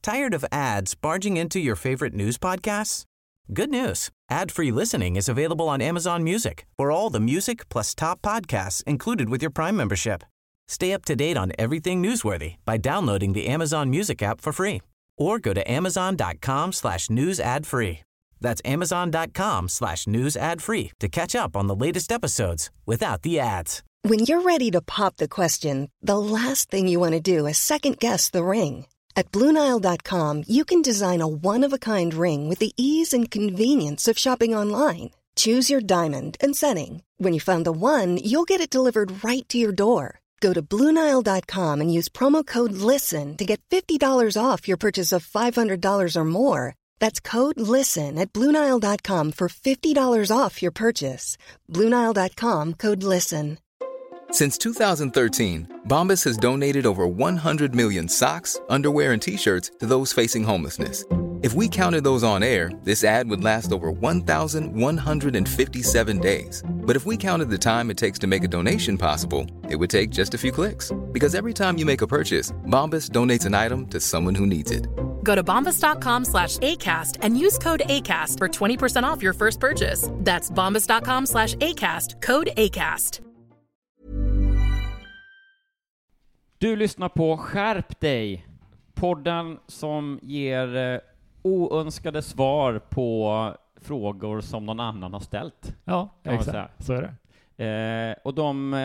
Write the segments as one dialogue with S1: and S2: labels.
S1: Tired of ads barging into your favorite news podcasts? Good news. Ad-free listening is available on Amazon Music for all the music plus top podcasts included with your Prime membership. Stay up to date on everything newsworthy by downloading the Amazon Music app for free or go to amazon.com/news ad free. That's amazon.com/news ad free to catch up on the latest episodes without the ads.
S2: When you're ready to pop the question, the last thing you want to do is second-guess the ring. At BlueNile.com, you can design a one-of-a-kind ring with the ease and convenience of shopping online. Choose your diamond and setting. When you find the one, you'll get it delivered right to your door. Go to BlueNile.com and use promo code LISTEN to get $50 off your purchase of $500 or more. That's code LISTEN at BlueNile.com for $50 off your purchase. BlueNile.com, code LISTEN.
S3: Since 2013, Bombas has donated over 100 million socks, underwear, and T-shirts to those facing homelessness. If we counted those on air, this ad would last over 1,157 days. But if we counted the time it takes to make a donation possible, it would take just a few clicks. Because every time you make a purchase, Bombas donates an item to someone who needs it.
S4: Go to bombas.com/ACAST and use code ACAST for 20% off your first purchase. That's bombas.com/ACAST, code ACAST.
S5: Du lyssnar på Skärp dig, podden som ger oönskade svar på frågor som någon annan har ställt.
S6: Ja, exakt. Så är
S5: det. Och de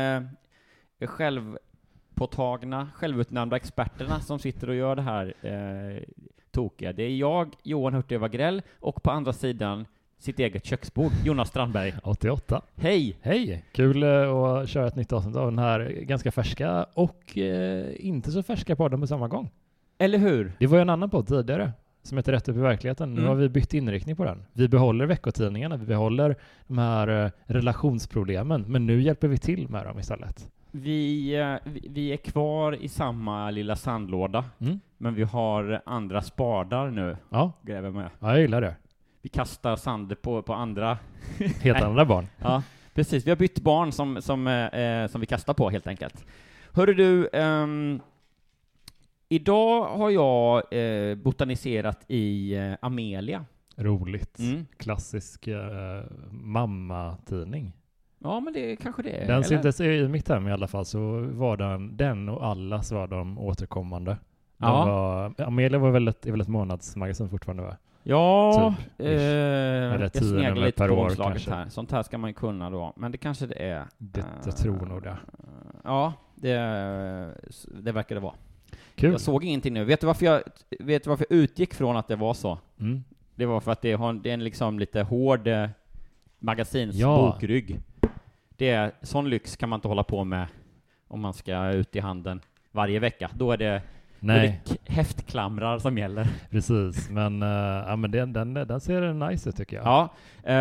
S5: självpåtagna, självutnämnda experterna som sitter och gör det här tokiga. Det är jag, Johan Hurtig Wagrell, och på andra sidan sitt eget köksbord, Jonas Strandberg.
S6: 88.
S5: Hej!
S6: Hej! Kul att köra ett nytt avsnitt av den här ganska färska och inte så färska podden på samma gång.
S5: Eller hur?
S6: Det var ju en annan podd tidigare som heter Rätt upp i verkligheten. Nu har vi bytt inriktning på den. Vi behåller veckotidningarna, vi behåller de här relationsproblemen, men nu hjälper vi till med dem istället.
S5: Vi är kvar i samma lilla sandlåda, men vi har andra spadar nu.
S6: Ja.
S5: Gräver med.
S6: Ja, jag gillar det.
S5: Vi kastar sand på andra.
S6: Helt andra barn.
S5: Ja, precis. Vi har bytt barn som vi kastar på, helt enkelt. Hörru du, idag har jag botaniserat i Amelia.
S6: Roligt. Klassisk mammatidning.
S5: Ja, men det kanske det är.
S6: Den syntes i mitt hem i alla fall, så var den och Allas var de återkommande. Amelia var väl ett månadsmagasin fortfarande, va?
S5: Ja,
S6: typ,
S5: jag sneglar lite på omslaget här. Sånt här ska man kunna då. Men det kanske det är.
S6: Jag tror nog det.
S5: Ja, det verkar det vara.
S6: Kul.
S5: Jag såg ingenting nu. Vet du varför jag utgick från att det var så? Det var för att det är en liksom lite hård magasinsbokrygg. Sån lyx kan man inte hålla på med om man ska ut i handeln varje vecka. Då är det häftklamrar som gäller.
S6: Precis, men den ser nice ut, tycker jag.
S5: Ja,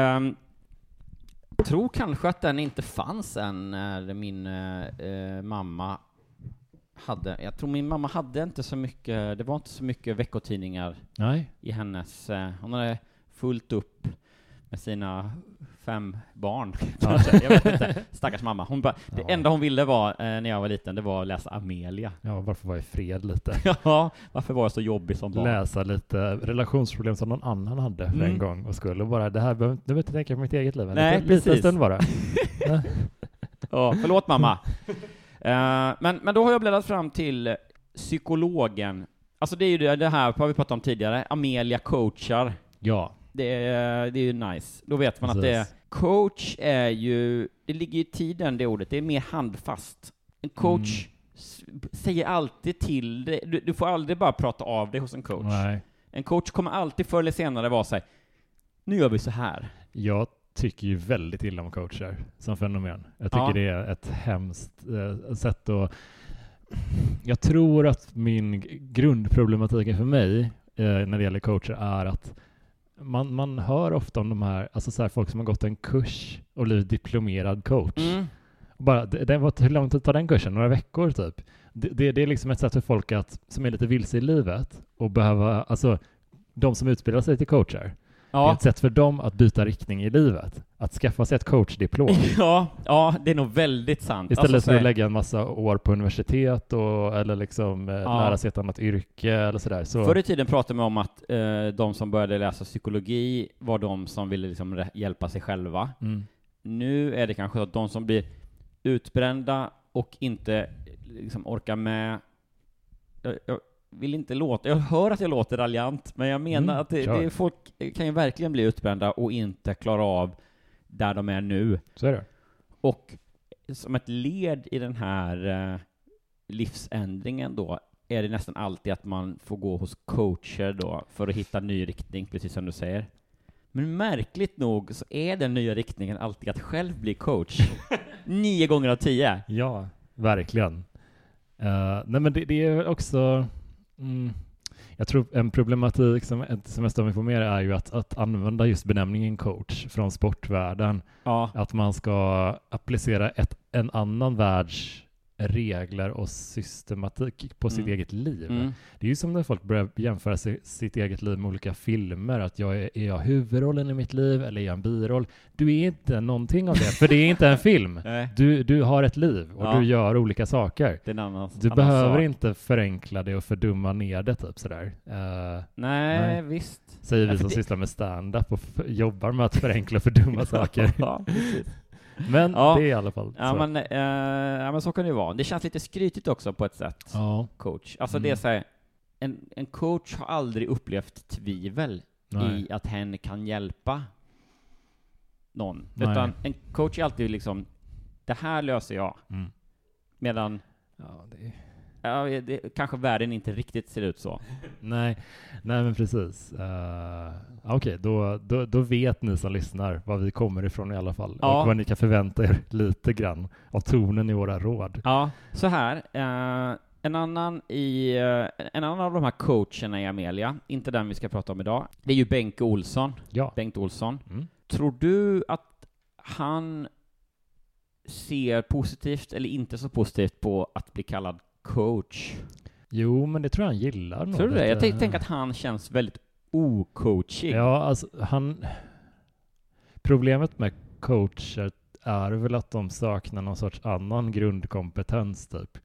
S5: tror kanske att den inte fanns än när min mamma hade. Jag tror min mamma hade inte så mycket. Det var inte så mycket veckotidningar i hennes. Hon hade fullt upp med sina 5 barn. Jag vet inte. Stackars mamma. Det enda hon ville var när jag var liten, det var att läsa Amelia.
S6: Ja, varför var i fred lite?
S5: Ja, varför var jag så jobbig som barn?
S6: Läsa lite relationsproblem som någon annan hade för en gång och skulle bara, det här behöver jag inte tänka på mitt eget liv.
S5: Nej,
S6: lite stund bara.
S5: Ja, förlåt mamma. Men då har jag bläddrat fram till psykologen. Alltså det är ju det här har vi pratat om tidigare. Amelia coachar.
S6: Ja.
S5: Det är ju nice. Då vet man att coach är ju, det ligger i tiden, det ordet. Det är mer handfast. En coach säger alltid till dig. Du får aldrig bara prata av dig hos en coach.
S6: Nej.
S5: En coach kommer alltid förr eller senare vara så här, nu gör vi så här.
S6: Jag tycker ju väldigt illa om coacher som fenomen. Jag tycker det är ett hemskt sätt att... Jag tror att min grundproblematik för mig när det gäller coacher är att man hör ofta om de här, alltså så här, folk som har gått en kurs och blivit diplomerad coach. Bara, hur lång tid tar den kursen? Några veckor typ. Det är liksom ett sätt för folk som är lite vilse i livet och behöva, alltså de som utbildar sig till coacher, Det är ett sätt för dem att byta riktning i livet. Att skaffa sig ett coachdiplom.
S5: Ja, det är nog väldigt sant.
S6: Istället för att lägga en massa år på universitet eller liksom lära sig ett annat yrke eller sådär.
S5: Förr i tiden pratade man om att de som började läsa psykologi var de som ville liksom hjälpa sig själva. Nu är det kanske att de som blir utbrända och inte liksom orkar med. Jag vill inte låta, jag hör att jag låter raljant, men jag menar att det folk kan ju verkligen bli utbrända och inte klara av där de är nu.
S6: Så är det.
S5: Och som ett led i den här livsändringen då är det nästan alltid att man får gå hos coacher då för att hitta ny riktning, precis som du säger. Men märkligt nog så är den nya riktningen alltid att själv bli coach. 9 gånger av 10.
S6: Ja, verkligen. Nej, men det är också... jag tror en problematik som jag står mig på mer är ju att använda just benämningen coach från sportvärlden.
S5: Ja.
S6: Att man ska applicera en annan världs regler och systematik på sitt eget liv. Det är ju som när folk börjar jämföra sitt eget liv med olika filmer. Att är jag huvudrollen i mitt liv eller är jag en biroll? Du är inte någonting av det, för det är inte en film. Du har ett liv och du gör olika saker. Du behöver inte förenkla det och fördumma ner det typ sådär.
S5: Nej, visst.
S6: Säger vi som sysslar med stand-up och jobbar med att förenkla och fördumma saker.
S5: Ja, precis.
S6: Men det är i alla fall så.
S5: Men så kan det ju vara. Det känns lite skrytigt också på ett sätt. Coach. Alltså det är så här, en coach har aldrig upplevt tvivel i att hen kan hjälpa någon.
S6: Nej.
S5: Utan en coach är alltid liksom, det här löser jag. Medan kanske världen inte riktigt ser ut så.
S6: Nej men precis. Okej, då vet ni som lyssnar var vi kommer ifrån i alla fall. Och vad ni kan förvänta er lite grann av tonen i våra råd.
S5: Ja, så här. En annan av de här coacherna i Amelia, inte den vi ska prata om idag, det är ju Bengt Olsson.
S6: Ja.
S5: Bengt Olsson. Tror du att han ser positivt eller inte så positivt på att bli kallad coach?
S6: Jo, men det tror jag han gillar.
S5: Tror du det? Jag tänker att han känns väldigt ocoachig.
S6: Ja, alltså problemet med coacher är väl att de saknar någon sorts annan grundkompetens typ.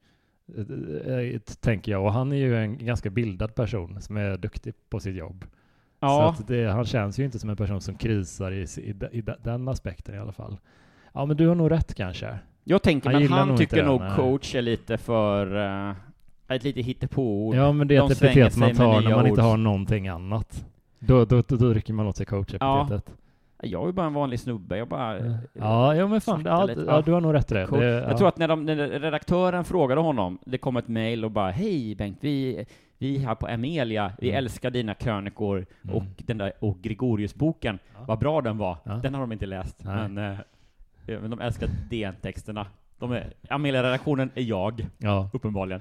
S6: Tänker jag. Och han är ju en ganska bildad person som är duktig på sitt jobb.
S5: Ja.
S6: Så att han känns ju inte som en person som krisar i den aspekten i alla fall. Ja, men du har nog rätt kanske.
S5: Jag tänker, men han tycker nog coach är lite för ett lite hittepå-ord.
S6: Ja, men det är ett epitet man tar när man inte har någonting annat. Då rycker man åt sig coach-epitetet.
S5: Ja. Jag är bara en vanlig snubbe. Jag bara...
S6: men fan. Du har nog rätt i det.
S5: Jag tror att när redaktören frågade honom, det kom ett mejl och bara, hej Bengt, vi här på Amelia, vi älskar dina krönikor och Gregorius-boken. Vad bra den var. Den har de inte läst. Men de älskar DN-texterna. Amelia-redaktionen är jag, uppenbarligen.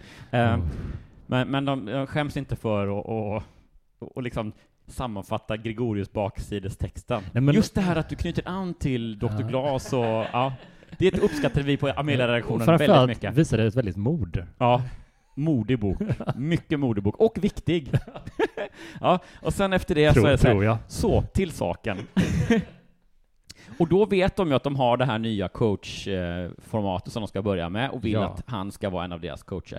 S5: Men de skäms inte för att liksom sammanfatta Gregorius baksidestexten. Just det här att du knyter an till Dr. Glas och det uppskattar vi på Amelia-redaktionen väldigt mycket.
S6: Framförallt visar det ett väldigt mod.
S5: Ja, modig bok. Mycket modig bok. Och viktig. Och sen efter det så är det så till saken. Och då vet de ju att de har det här nya coachformatet som de ska börja med och vill att han ska vara en av deras coacher.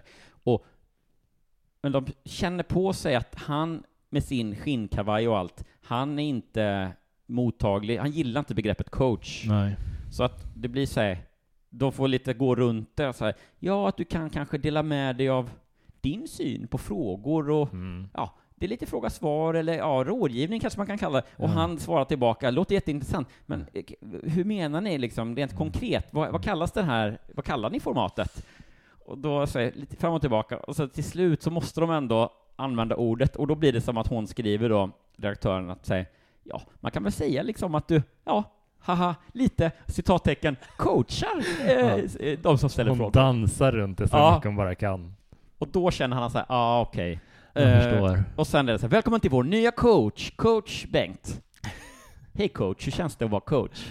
S5: Men de känner på sig att han med sin skinnkavaj och allt, han är inte mottaglig. Han gillar inte begreppet coach.
S6: Nej.
S5: Så att det blir så här, de får lite gå runt det så här, att du kan kanske dela med dig av din syn på frågor och det är lite fråga-svar eller rådgivning kanske man kan kalla det. Och han svarar tillbaka, låter jätteintressant, men hur menar ni liksom rent konkret? Vad kallas det här? Vad kallar ni formatet? Och då säger lite fram och tillbaka, och så till slut så måste de ändå använda ordet, och då blir det som att hon skriver då, redaktören, att säga, man kan väl säga liksom att du, lite, citattecken, coachar de som ställer frågor.
S6: Hon dansar runt det så mycket hon bara kan.
S5: Och då känner han så här, okej.
S6: Jag förstår.
S5: Och sen är det så här, välkommen till vår nya coach Bengt. Hej coach, hur känns det att vara coach?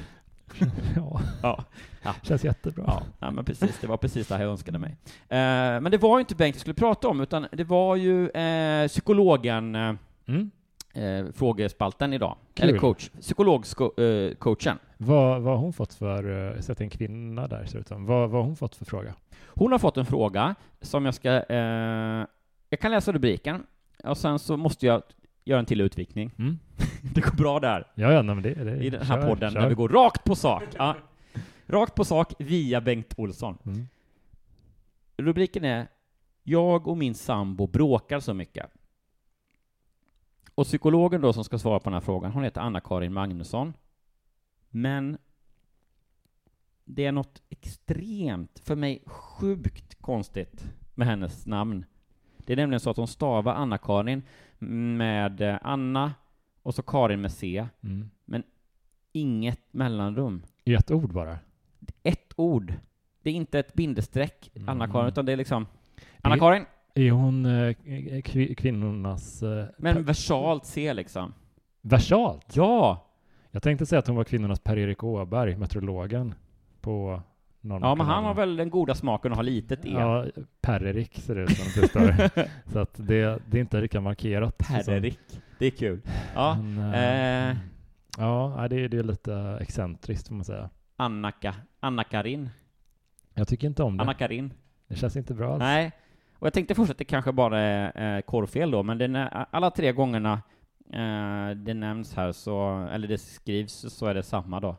S6: Ja. Känns jättebra.
S5: Ja, men precis, det var precis det här jag önskade mig. Men det var ju inte Bengt jag skulle prata om, utan det var ju psykologen frågespalten idag.
S6: Kul.
S5: Eller psykologcoachen.
S6: Vad har hon fått för, så att det är en kvinna där ser ut som. Vad har hon fått för fråga?
S5: Hon har fått en fråga som jag ska, jag kan läsa rubriken och sen så måste jag göra en till utvikning. Det går bra där.
S6: Ja, men det
S5: i den här podden där vi går rakt på sak. Ja. Rakt på sak via Bengt Olsson. Rubriken är: jag och min sambo bråkar så mycket. Och psykologen då som ska svara på den här frågan, hon heter Anna-Karin Magnusson. Men det är något extremt, för mig sjukt konstigt med hennes namn. Det är nämligen så att hon stavar Anna-Karin med Anna och så Karin med C. Men inget mellanrum.
S6: I ett ord bara?
S5: Ett ord. Det är inte ett bindestreck, Anna-Karin, utan det är liksom Anna-Karin.
S6: Är hon kvinnornas...
S5: Men versalt C liksom.
S6: Versalt?
S5: Ja!
S6: Jag tänkte säga att hon var kvinnornas Per-Erik Åberg, meteorologen på någon.
S5: Ja, men han har väl den goda smaken att ha litet E.
S6: Ja, Per-Erik ser det ut som det står. Så att det är inte lika markerat.
S5: Per-Erik, det är kul. Ja,
S6: men, ja, det är lite excentriskt får man säga.
S5: Anna-Karin.
S6: Jag tycker inte om det.
S5: Anna-Karin.
S6: Det känns inte bra alls.
S5: Nej, och jag tänkte först att det kanske bara är korrfel då, men alla 3 gångerna det nämns här så, eller det skrivs så är det samma då.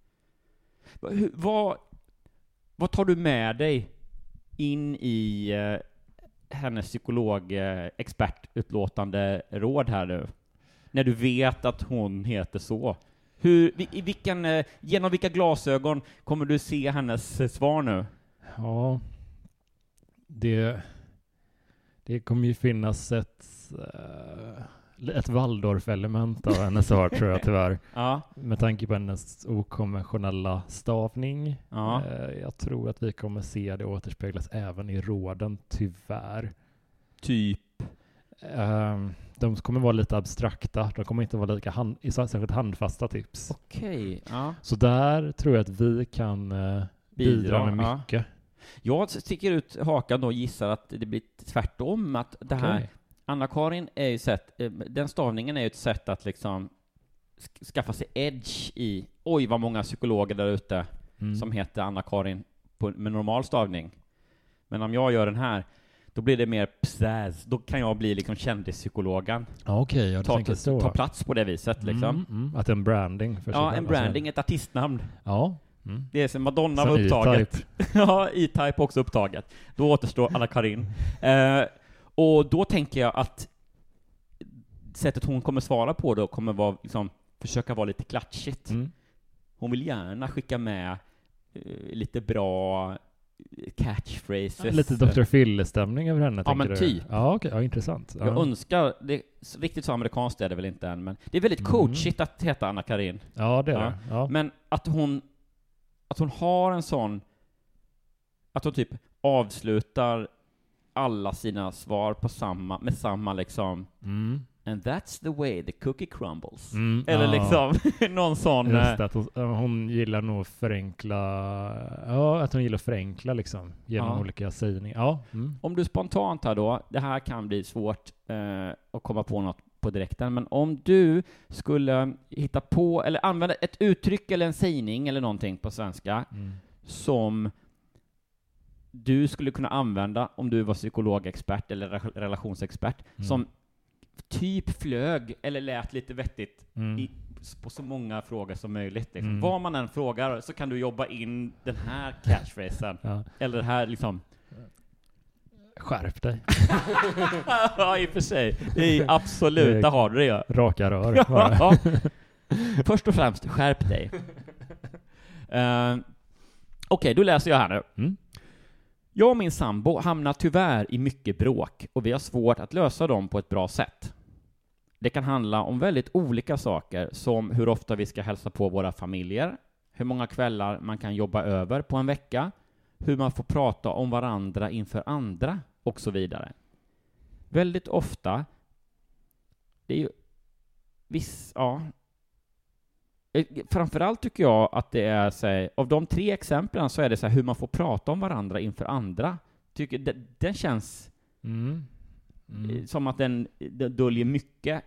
S5: Vad tar du med dig in i hennes psykolog-expertutlåtande råd här nu? När du vet att hon heter så. Genom vilka glasögon kommer du se hennes svar nu?
S6: Ja, det kommer ju finnas ett Waldorf-element av hennes svar tror jag tyvärr.
S5: Ja.
S6: Med tanke på hennes okonventionella stavning.
S5: Ja.
S6: Jag tror att vi kommer se det återspeglas även i råden, tyvärr.
S5: Typ?
S6: De kommer vara lite abstrakta. De kommer inte vara lika särskilt handfasta tips.
S5: Okej, ja.
S6: Så där tror jag att vi kan bidra med mycket.
S5: Jag sticker ut hakan och gissar att det blir tvärtom. Att det här, Anna-Karin är ju den stavningen är ju ett sätt att liksom skaffa sig edge i, oj vad många psykologer där ute som heter Anna-Karin med normal stavning. Men om jag gör den här, då blir det mer psäs. Då kan jag bli liksom kändispsykologen.
S6: Okej, jag tänker så.
S5: Ta plats på det viset liksom.
S6: Att en branding för sig.
S5: Ja, en branding, ett artistnamn.
S6: Ja.
S5: Det är som Madonna var upptaget. Ja, E-Type också upptaget. Då återstår Anna-Karin. Och då tänker jag att sättet hon kommer svara på då kommer vara liksom, försöka vara lite klatschigt. Hon vill gärna skicka med lite bra catchphrases.
S6: Lite Dr. Phil-stämning över henne.
S5: Ja, men typ.
S6: Ja, okej. Ja, intressant.
S5: Jag önskar, riktigt så amerikanskt är det väl inte än, men det är väldigt coachigt att heta Anna-Karin.
S6: Ja, det är det. Ja.
S5: Men att hon har en sån, att hon typ avslutar alla sina svar med samma liksom and that's the way the cookie crumbles. Eller liksom någon sån.
S6: Just det, att hon gillar nog förenkla. Ja, att hon gillar förenkla liksom genom olika sägningar. Ja.
S5: Om du spontant här då, det här kan bli svårt att komma på något på direkten, men om du skulle hitta på eller använda ett uttryck eller en sägning eller någonting på svenska som du skulle kunna använda om du var psykologexpert eller relationsexpert som typ flög eller lät lite vettigt på så många frågor som möjligt. Liksom. Vad man än frågar så kan du jobba in den här catchphrasen. Eller det här liksom.
S6: Skärp dig.
S5: Ja, i och för sig. Det är absolut, där har du det.
S6: Raka rör.
S5: Ja. Först och främst, skärp dig. Okej, då läser jag här nu. Jag och min sambo hamnar tyvärr i mycket bråk och vi har svårt att lösa dem på ett bra sätt. Det kan handla om väldigt olika saker som hur ofta vi ska hälsa på våra familjer, hur många kvällar man kan jobba över på en vecka, hur man får prata om varandra inför andra och så vidare. Väldigt ofta, det är ju framförallt tycker jag att det är så här, av de 3 exemplen så är det så här, hur man får prata om varandra inför andra. Den känns Som att den döljer mycket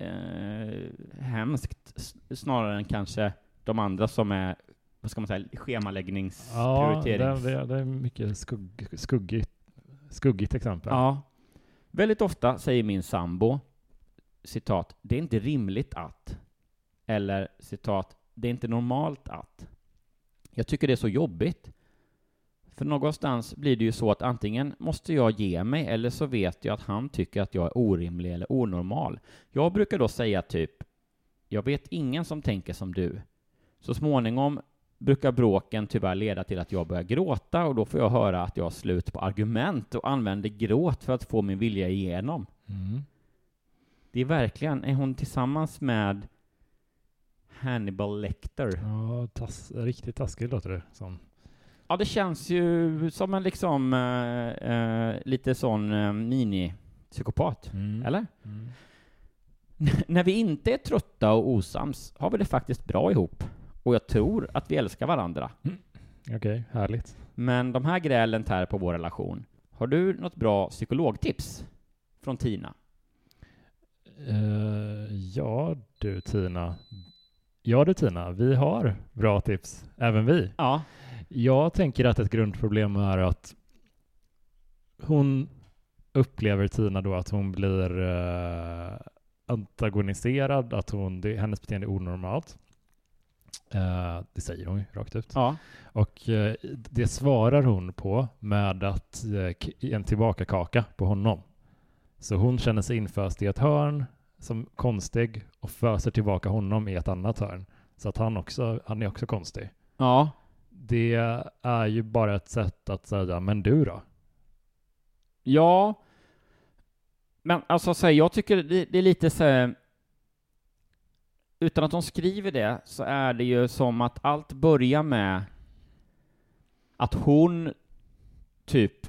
S5: hemskt snarare än kanske de andra som är, vad ska man säga, schemaläggningsprioriterings.
S6: Ja, det är mycket skuggigt exempel.
S5: Ja. Väldigt ofta säger min sambo, citat, det är inte rimligt att, eller citat, det är inte normalt att. Jag tycker det är så jobbigt. För någonstans blir det ju så att antingen måste jag ge mig eller så vet jag att han tycker att jag är orimlig eller onormal. Jag brukar då säga typ, jag vet ingen som tänker som du. Så småningom brukar bråken tyvärr leda till att jag börjar gråta och då får jag höra att jag har slut på argument och använder gråt för att få min vilja igenom. Det är verkligen, är hon tillsammans med Hannibal Lecter?
S6: Ja, riktigt taskigt låter det som.
S5: Ja, det känns ju som en liksom lite sån mini-psykopat, eller? När vi inte är trötta och osams har vi det faktiskt bra ihop. Och jag tror att vi älskar varandra.
S6: Okej, härligt.
S5: Men de här grälen tär på vår relation. Har du något bra psykologtips från Tina?
S6: Ja du Tina, vi har bra tips, även vi.
S5: Ja.
S6: Jag tänker att ett grundproblem är att hon upplever Tina då att hon blir antagoniserad, att hennes beteende är onormalt. Det säger hon ju rakt ut.
S5: Ja.
S6: Och det svarar hon på med att en tillbakakaka på honom. Så hon känner sig inföst i ett hörn som konstig och föser tillbaka honom i ett annat hörn. Så att han är också konstig.
S5: Ja.
S6: Det är ju bara ett sätt att säga, men du då?
S5: Ja. Men alltså, jag tycker det är lite så, utan att de skriver det, så är det ju som att allt börjar med att hon typ,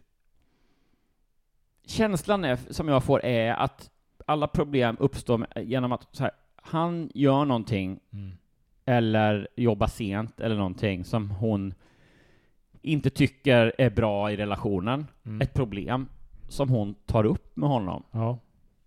S5: känslan är, som jag får är att alla problem uppstår genom att så här, han gör någonting eller jobbar sent eller någonting som hon inte tycker är bra i relationen. Ett problem som hon tar upp med honom.
S6: Ja.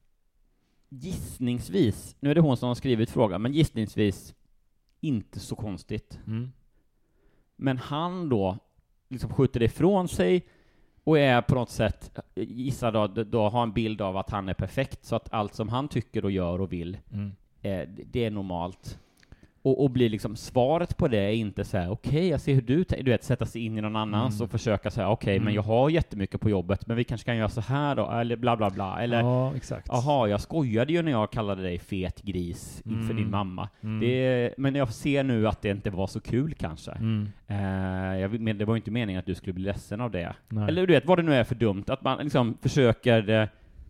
S5: Gissningsvis, nu är det hon som har skrivit frågan, men gissningsvis inte så konstigt. Men han då liksom skjuter det ifrån sig och är på något sätt, gissar då har en bild av att han är perfekt, så att allt som han tycker och gör och vill det är normalt. Och blir liksom, svaret på det är inte så här, okej, jag ser hur du vet, sätta sig in i någon annans och försöka säga, okej, men jag har jättemycket på jobbet, men vi kanske kan göra så här då, eller bla bla bla, eller
S6: ja, exakt.
S5: Jaha, jag skojade ju när jag kallade dig fet gris inför din mamma. Men jag ser nu att det inte var så kul kanske. Men det var ju inte meningen att du skulle bli ledsen av det. Nej. Eller du vet, vad det nu är för dumt, att man liksom försöker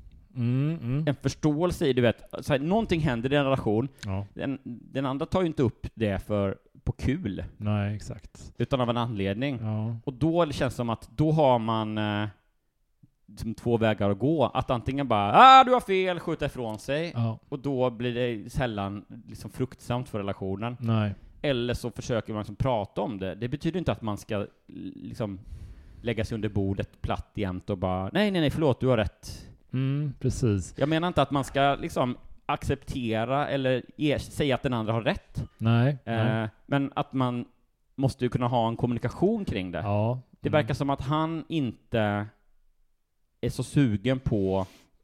S5: en förståelse i, du vet, så här, någonting händer i en relation. Ja. Den andra tar ju inte upp det på kul.
S6: Nej, exakt.
S5: Utan av en anledning.
S6: Ja.
S5: Och då känns det som att då har man liksom två vägar att gå. Att antingen bara, du har fel, skjuta ifrån sig. Ja. Och då blir det sällan liksom fruktsamt för relationen.
S6: Nej.
S5: Eller så försöker man liksom prata om det. Det betyder inte att man ska liksom lägga sig under bordet platt jämt och bara, nej, förlåt, du har rätt.
S6: Precis.
S5: Jag menar inte att man ska liksom acceptera eller säga att den andra har rätt.
S6: Nej.
S5: Men att man måste ju kunna ha en kommunikation kring det.
S6: Ja.
S5: Det verkar som att han inte är så sugen på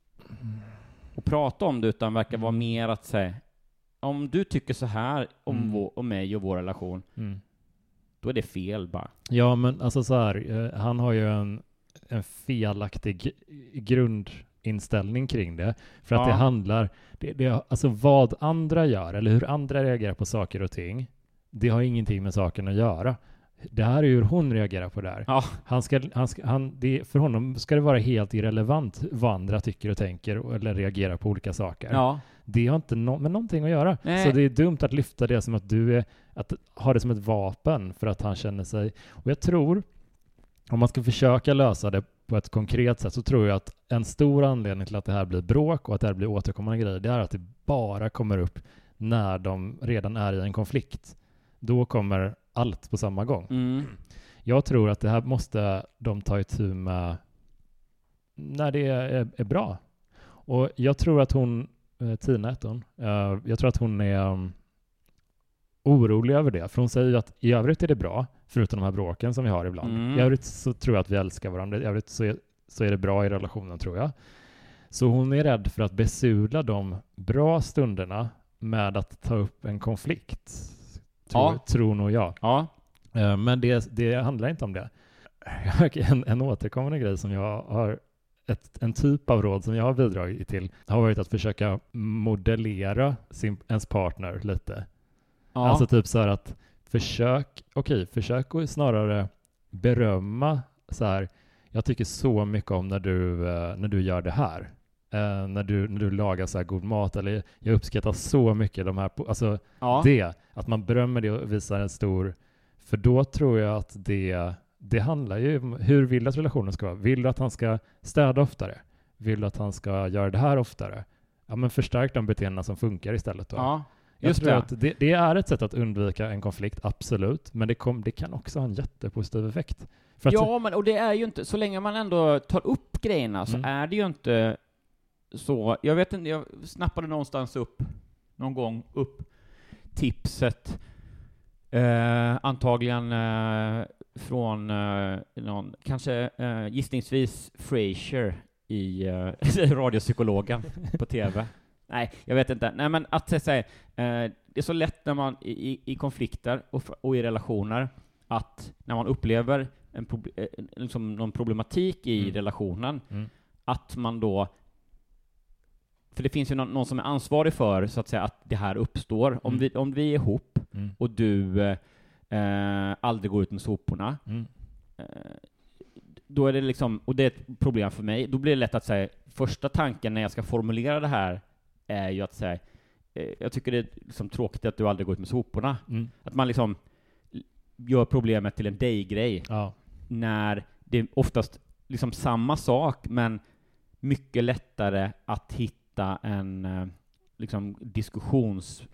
S5: att prata om det, utan verkar vara mer att säga, om du tycker så här om mig och vår relation, då är det fel bara. Ja,
S6: men alltså så här, han har ju en felaktig grundinställning kring det. För att det handlar, alltså vad andra gör, eller hur andra reagerar på saker och ting, det har ingenting med saken att göra. Det här är hur hon reagerar på det här. Ja. För honom ska det vara helt irrelevant vad andra tycker och tänker eller reagerar på olika saker. Ja. Det har inte med någonting att göra. Nej. Så det är dumt att lyfta det som att ha det som ett vapen för att han känner sig. Och jag tror, om man ska försöka lösa det på ett konkret sätt, så tror jag att en stor anledning till att det här blir bråk och att det här blir återkommande grejer, det är att det bara kommer upp när de redan är i en konflikt. Då kommer allt på samma gång. Jag tror att det här måste de ta itu med när det är bra. Och jag tror att hon, Tina heter hon, jag tror att hon är orolig över det. För hon säger ju att i övrigt är det bra, förutom de här bråken som vi har ibland. I övrigt så tror jag att vi älskar varandra. I övrigt så är det bra i relationen, tror jag. Så hon är rädd för att besudla de bra stunderna med att ta upp en konflikt. Tror nog jag.
S5: Ja.
S6: Men det handlar inte om det. En återkommande grej som jag har, en typ av råd som jag har bidragit till, har varit att försöka modellera ens partner lite. Ja. Alltså typ så här att försök att snarare berömma så här, jag tycker så mycket om när du gör det här. När du lagar så här god mat, eller jag uppskattar så mycket de här, alltså det, att man berömmer det och visar en stor, för då tror jag att det handlar ju om hur vill att relationen ska vara. Vill du att han ska städa oftare? Vill du att han ska göra det här oftare? Ja, men förstärk de beteendena som funkar istället då.
S5: Ja,
S6: jag tror att det är ett sätt att undvika en konflikt, absolut, men det kan också ha en jättepositiv effekt.
S5: Men och det är ju inte, så länge man ändå tar upp grejerna så är det ju inte så, jag vet inte, jag snappade någonstans någon gång upp tipset antagligen från någon, kanske gissningsvis Frasier i radiopsykologen på TV. Nej, jag vet inte. Nej, men att säga, det är så lätt när man i konflikter och i relationer, att när man upplever liksom någon problematik i relationen, att man då, för det finns ju någon som är ansvarig för, så att säga, att det här uppstår. Om vi är ihop och du aldrig går ut med soporna, då är det liksom, och det är ett problem för mig, då blir det lätt att säga, första tanken när jag ska formulera det här är ju att säga, jag tycker det är liksom tråkigt att du aldrig går ut med soporna. Att man liksom gör problemet till en dig-grej. Ja. När det är oftast liksom samma sak, men mycket lättare att hitta en liksom diskussionsyta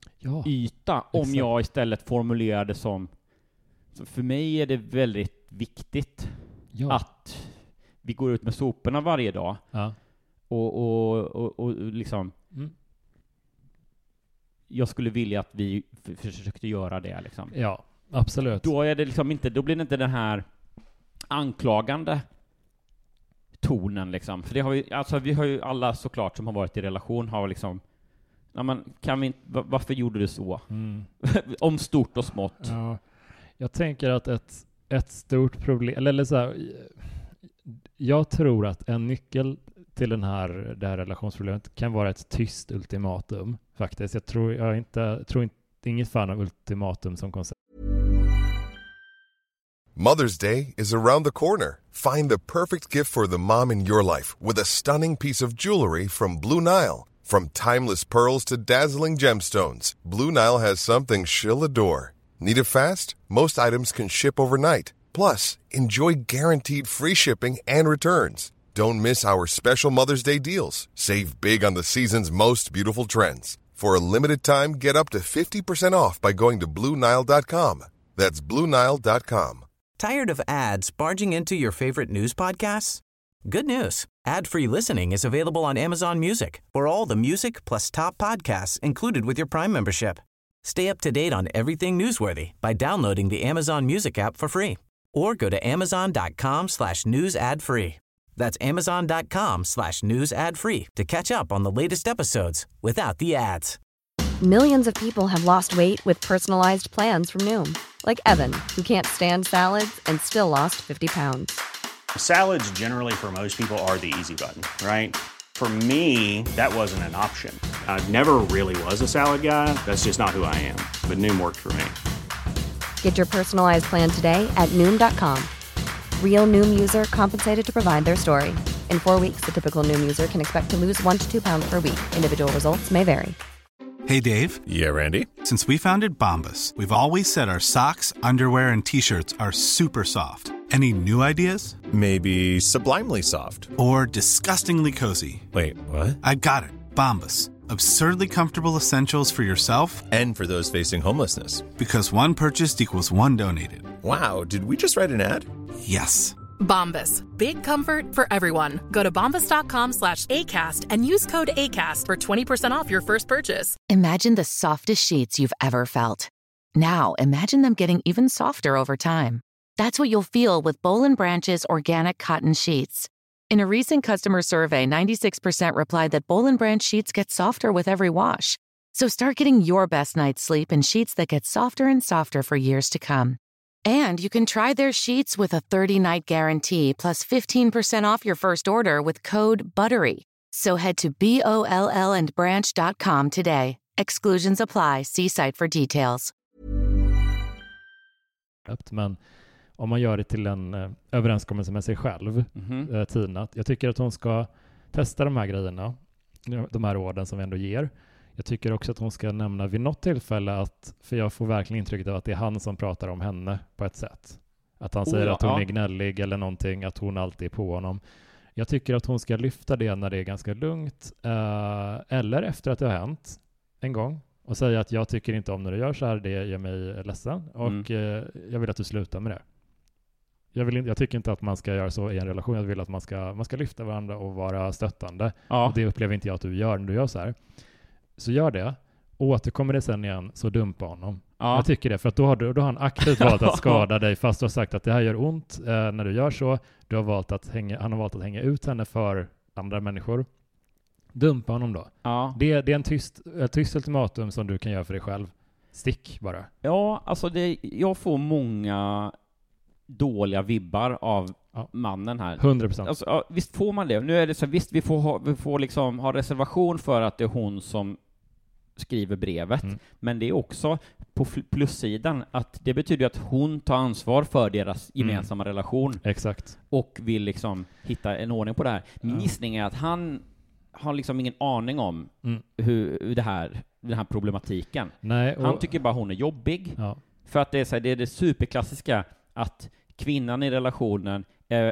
S5: om jag istället formulerar det som, så för mig är det väldigt viktigt att vi går ut med soporna varje dag. Ja. Och liksom jag skulle vilja att vi försökte göra det liksom.
S6: Ja, absolut.
S5: Då är det liksom inte, då blir det inte den här anklagande tonen liksom. För det har vi har ju alla såklart som har varit i relation har liksom, varför gjorde du så? Om stort och smått.
S6: Ja. Jag tänker att ett stort problem, eller så här, jag tror att en nyckel till det här relationsproblemet kan vara ett tyst ultimatum faktiskt. Jag tror inte inget fan av ultimatum som koncept.
S7: Mother's Day is around the corner. Find the perfect gift for the mom in your life with a stunning piece of jewelry from Blue Nile. From timeless pearls to dazzling gemstones, Blue Nile has something she'll adore. Need it fast? Most items can ship overnight. Plus, enjoy guaranteed free shipping and returns. Don't miss our special Mother's Day deals. Save big on the season's most beautiful trends. For a limited time, get up to 50% off by going to BlueNile.com. That's BlueNile.com.
S1: Tired of ads barging into your favorite news podcasts? Good news. Ad-free listening is available on Amazon Music for all the music plus top podcasts included with your Prime membership. Stay up to date on everything newsworthy by downloading the Amazon Music app for free or go to amazon.com/news ad free. That's amazon.com/news ad free to catch up on the latest episodes without the ads.
S8: Millions of people have lost weight with personalized plans from Noom. Like Evan, who can't stand salads and still lost 50 pounds.
S9: Salads generally for most people are the easy button, right? For me, that wasn't an option. I never really was a salad guy. That's just not who I am. But Noom worked for me.
S8: Get your personalized plan today at Noom.com. Real Noom user compensated to provide their story. In 4 weeks, the typical Noom user can expect to lose 1 to 2 pounds per week. Individual results may vary.
S10: Hey, Dave.
S7: Yeah, Randy.
S10: Since we founded Bombas, we've always said our socks, underwear, and T-shirts are super soft. Any new ideas?
S7: Maybe sublimely soft.
S10: Or disgustingly cozy.
S7: Wait, what?
S10: I got it. Bombas. Absurdly comfortable essentials for yourself
S7: and for those facing homelessness.
S10: Because one purchased equals one donated.
S7: Wow, did we just write an ad?
S10: Yes.
S4: Bombas. Big comfort for everyone. Go to bombas.com/ACAST and use code ACAST for 20% off your first purchase.
S11: Imagine the softest sheets you've ever felt. Now, imagine them getting even softer over time. That's what you'll feel with Boll & Branch's organic cotton sheets. In a recent customer survey, 96% replied that Boll & Branch sheets get softer with every wash. So start getting your best night's sleep in sheets that get softer and softer for years to come. And you can try their sheets with a 30-night guarantee plus 15% off your first order with code BUTTERY. So head to BOLLandbranch.com today. Exclusions apply. See site for details.
S6: Men om man gör det till en överenskommelse med sig själv, Tina, jag tycker att hon ska testa de här grejerna, de här råden som vi ändå ger. Jag tycker också att hon ska nämna vid något tillfälle att, för jag får verkligen intrycket av att det är han som pratar om henne på ett sätt. Att han säger att hon är gnällig eller någonting, att hon alltid är på honom. Jag tycker att hon ska lyfta det när det är ganska lugnt, eller efter att det har hänt en gång. Och säga att jag tycker inte om när du gör så här, det gör mig ledsen. Och jag vill att du slutar med det. Jag tycker inte att man ska göra så i en relation. Jag vill att man ska lyfta varandra och vara stöttande. Ja. Och det upplever inte jag att du gör när du gör så här. Så gör det. Och återkommer det sen igen, så dumpa honom. Ja. Jag tycker det, för att då har han aktivt valt att skada dig, fast du har sagt att det här gör ont när du gör så. Han har valt att hänga ut henne för andra människor. Dumpa honom då. Ja. Det är ett tyst ultimatum som du kan göra för dig själv. Stick bara.
S5: Ja, alltså jag får många dåliga vibbar av mannen här.
S6: 100%.
S5: Alltså, visst får man det. Nu är det så, visst vi får liksom ha reservation för att det är hon som skriver brevet. Men det är också på plussidan att det betyder att hon tar ansvar för deras gemensamma relation.
S6: Exakt.
S5: Och vill liksom hitta en ordning på det här. Min gissning är att han har liksom ingen aning om hur den här problematiken.
S6: Nej,
S5: han tycker bara hon är jobbig. Ja. För att det är så här, det är det superklassiska att kvinnan i relationen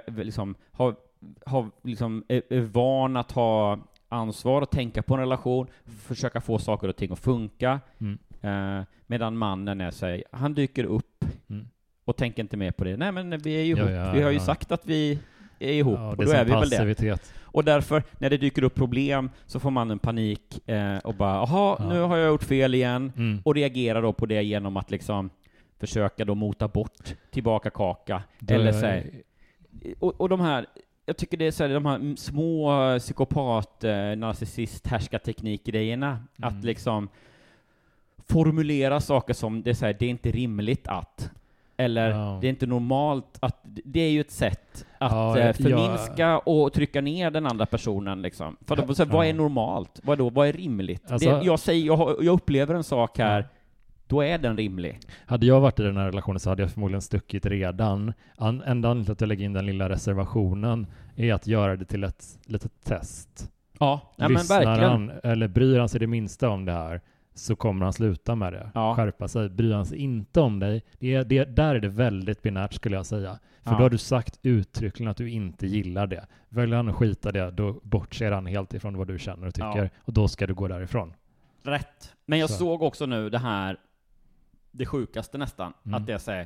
S5: är van att ha ansvar och tänka på en relation, försöka få saker och ting att funka, medan mannen är sig, han dyker upp och tänker inte mer på det. Nej, men vi är ju ihop. Vi har ju sagt att vi är ihop, och då är vi väl det. Och därför, när det dyker upp problem, så får man en panik och bara, nu har jag gjort fel igen, och reagerar då på det genom att liksom försöka då mota bort tillbaka kaka. Eller så. Och de här, jag tycker det är så här, de här små psykopat, narcissist, härskarteknik-grejerna, att liksom formulera saker som det är så här, det är inte rimligt att, eller det är inte normalt att, det är ju ett sätt att förminska och trycka ner den andra personen liksom. För då, så här, vad är normalt? Vad är rimligt? Alltså, jag upplever en sak här, då är den rimlig.
S6: Hade jag varit i den här relationen så hade jag förmodligen stuckit redan. Enda anledningen till att jag lägger in den lilla reservationen är att göra det till ett litet test.
S5: Ja, men
S6: lyssnar
S5: verkligen.
S6: Han, eller bryr han sig det minsta om det här, så kommer han sluta med det. Ja. Skärpa sig. Bryr han sig inte om dig, där är det väldigt binärt, skulle jag säga. För då har du sagt uttryckligen att du inte gillar det. Väljer han att skita det, då bortser han helt ifrån vad du känner och tycker. Ja. Och då ska du gå därifrån.
S5: Rätt. Men jag såg också nu det här, det sjukaste nästan, att det säger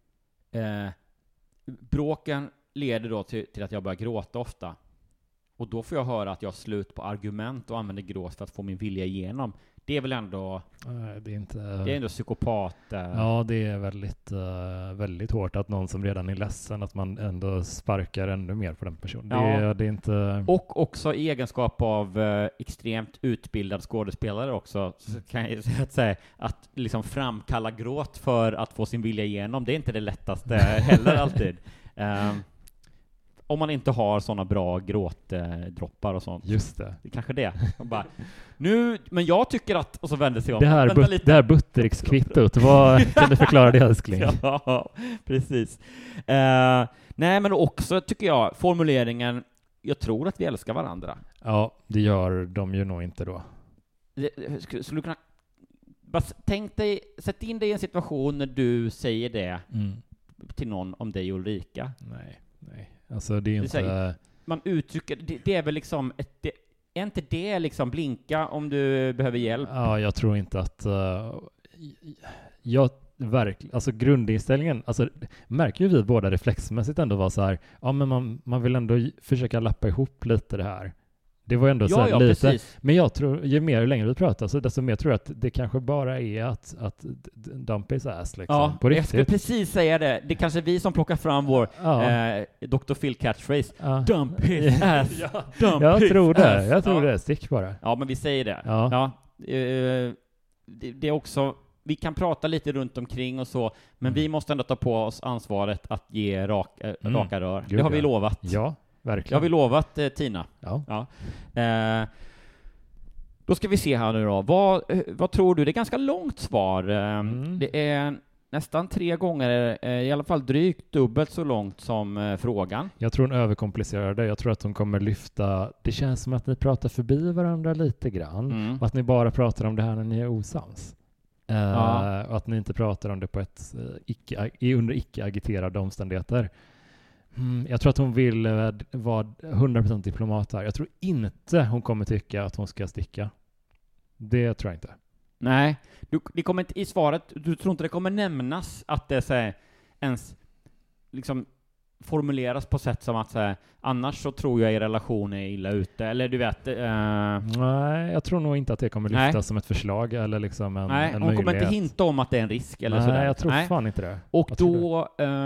S5: bråken leder då till att jag börjar gråta ofta. Och då får jag höra att jag har slut på argument och använder gråt för att få min vilja igenom. Det är väl ändå...
S6: Det är
S5: ändå psykopat.
S6: Ja, det är väldigt, väldigt hårt att någon som redan är ledsen, att man ändå sparkar ännu mer på den personen. Det är inte...
S5: Och också i egenskap av extremt utbildad skådespelare också, så kan jag säga att liksom framkalla gråt för att få sin vilja igenom, det är inte det lättaste heller alltid. Om man inte har såna bra gråtdroppar och sånt.
S6: Just det.
S5: Det är kanske det. Bara, men jag tycker att... Och så vänder sig om.
S6: Det här Buttericks-kvittot, vad kan du förklara det, älskling?
S5: Ja, precis. Nej, men också tycker jag, formuleringen, jag tror att vi älskar varandra.
S6: Ja, det gör de ju nog inte då.
S5: Skulle du kunna... Sätt in dig i en situation när du säger det till någon om dig och Ulrika.
S6: Nej. Alltså det är inte...
S5: Man uttrycker... Det är väl liksom... Är inte det liksom blinka om du behöver hjälp?
S6: Ja, jag tror inte att... alltså grundinställningen, alltså märker ju vi båda reflexmässigt ändå var så här, ja men man vill ändå försöka lappa ihop lite det här. Det var ändå så här lite. Precis. Men jag tror, ju längre vi pratar, så desto mer tror jag att det kanske bara är att dump his ass liksom.
S5: Ja,
S6: på riktigt.
S5: Jag skulle precis säga det. Det är kanske vi som plockar fram vår Dr. Phil catchphrase. Dump his ass. Dump
S6: jag
S5: his
S6: tror det.
S5: ass.
S6: Jag tror det. Stick bara.
S5: Ja, men vi säger det. Ja. Det är också, vi kan prata lite runt omkring och så, men vi måste ändå ta på oss ansvaret att ge raka rör.
S6: Gud,
S5: det har vi lovat.
S6: Ja, verkligen.
S5: Det har vi lovat, Tina.
S6: Ja.
S5: Då ska vi se här nu då. Vad tror du? Det är ganska långt svar. Det är nästan 3 gånger, i alla fall drygt dubbelt så långt som frågan.
S6: Jag tror hon överkomplicerar det. Jag tror att hon kommer lyfta, det känns som att ni pratar förbi varandra lite grann. Och att ni bara pratar om det här när ni är osams. Och att ni inte pratar om det på ett under icke-agiterade omständigheter. Jag tror att hon vill vara 100% diplomat här. Jag tror inte hon kommer tycka att hon ska sticka. Det tror jag inte.
S5: Nej, det kommer inte i svaret. Du tror inte det kommer nämnas att det så här, ens liksom formuleras på sätt som att så här, annars så tror jag i relation är illa ute, eller du vet.
S6: Nej, jag tror nog inte att det kommer lyftas som ett förslag eller liksom en möjlighet.
S5: Hon kommer inte hinta om att det är en risk eller sådär.
S6: Nej, jag tror fan inte det.
S5: Och då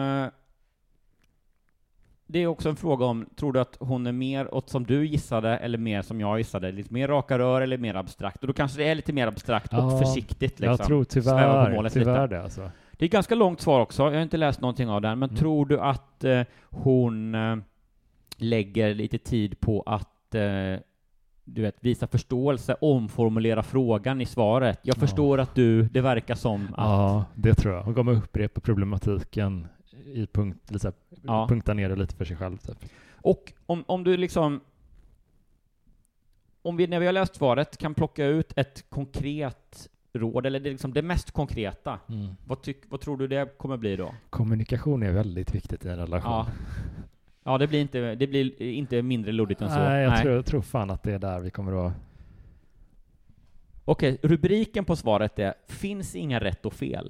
S5: det är också en fråga om, tror du att hon är mer åt som du gissade eller mer som jag gissade? Lite mer raka rör eller mer abstrakt? Och då kanske det är lite mer abstrakt och försiktigt. Liksom.
S6: Jag tror tyvärr det. Alltså.
S5: Det är ganska långt svar också. Jag har inte läst någonting av den. Men tror du att hon lägger lite tid på att visa förståelse, omformulera frågan i svaret? Jag förstår att det verkar som att...
S6: Ja, det tror jag. Hon kommer upprepa problematiken i punkta ner det lite för sig själv. Typ.
S5: Och om du liksom, när vi har läst svaret kan plocka ut ett konkret råd, eller det, liksom det mest konkreta, vad tror du det kommer bli då?
S6: Kommunikation är väldigt viktigt i en relation.
S5: Ja, det blir inte mindre luddigt än så.
S6: Nej, jag tror fan att det är där vi kommer att...
S5: Okej, rubriken på svaret är finns inga rätt och fel.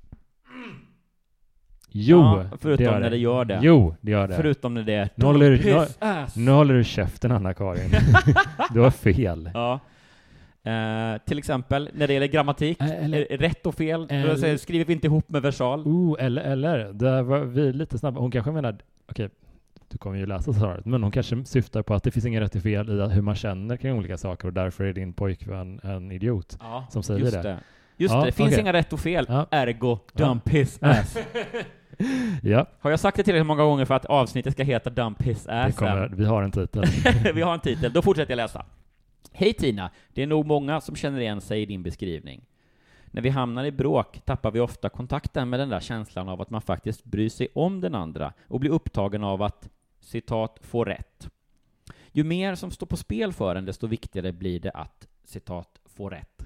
S6: Jo,
S5: förutom när det gör det.
S6: Jo, det gör det.
S5: Förutom när det är
S6: nu håller du käften, Anna-Karin. Du har fel.
S5: Ja. Till exempel när det gäller grammatik, rätt och fel, skriver vi inte ihop med versal.
S6: Eller där var vi lite snabba. Hon kanske menar, okej, du kommer ju läsa svaret, men hon kanske syftar på att det finns inga rätt och fel i hur man känner kring olika saker, och därför är din pojkvän en idiot som säger det.
S5: Just det finns inga rätt och fel, ergo dump his ass.
S6: Ja.
S5: Har jag sagt det tillräckligt många gånger för att avsnittet ska heta Dump his ass?
S6: Vi har en titel.
S5: Vi har en titel, då fortsätter jag läsa. Hej Tina, det är nog många som känner igen sig i din beskrivning. När vi hamnar i bråk tappar vi ofta kontakten med den där känslan av att man faktiskt bryr sig om den andra och blir upptagen av att, citat, få rätt. Ju mer som står på spel för en, desto viktigare blir det att, citat, få rätt.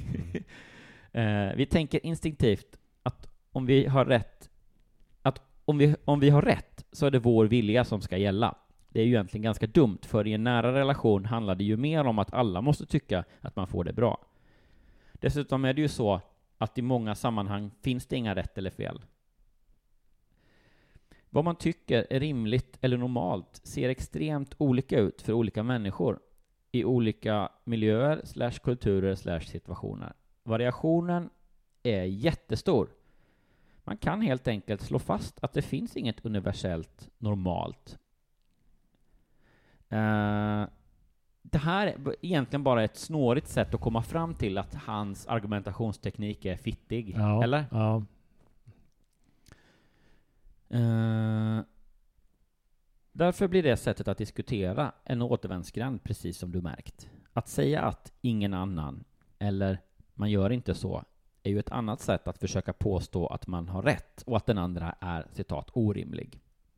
S5: Vi tänker instinktivt att om vi har rätt, om vi har rätt så är det vår vilja som ska gälla. Det är ju egentligen ganska dumt, för i en nära relation handlar det ju mer om att alla måste tycka att man får det bra. Dessutom är det ju så att i många sammanhang finns det inga rätt eller fel. Vad man tycker är rimligt eller normalt ser extremt olika ut för olika människor i olika miljöer / kulturer / situationer. Variationen är jättestor. Man kan helt enkelt slå fast att det finns inget universellt normalt. Det här är egentligen bara ett snårigt sätt att komma fram till att hans argumentationsteknik är fittig, eller?
S6: Ja.
S5: Därför blir det sättet att diskutera en återvändsgränd, precis som du märkt. Att säga att ingen annan, eller man gör inte så, är ju ett annat sätt att försöka påstå att man har rätt och att den andra är, citat, orimlig.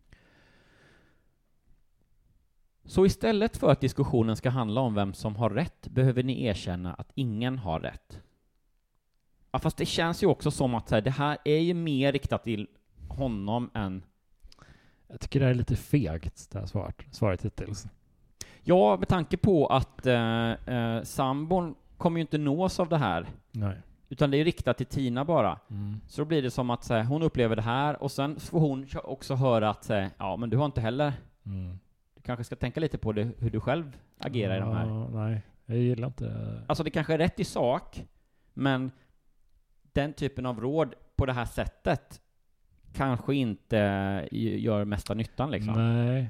S5: Så istället för att diskussionen ska handla om vem som har rätt behöver ni erkänna att ingen har rätt. Ja, fast det känns ju också som att det här är ju mer riktat till honom än...
S6: Jag tycker det är lite fegt, det här svaret hittills.
S5: Ja, med tanke på att sambon kommer ju inte nås av det här.
S6: Nej.
S5: utan det är riktat till Tina bara. Så då blir det som att hon upplever det här, och sen får hon också höra att ja, men du har inte heller du kanske ska tänka lite på det, hur du själv agerar i de här.
S6: Nej, jag gillar inte.
S5: Alltså det kanske är rätt i sak, men den typen av råd på det här sättet kanske inte gör mesta nyttan liksom.
S6: Nej.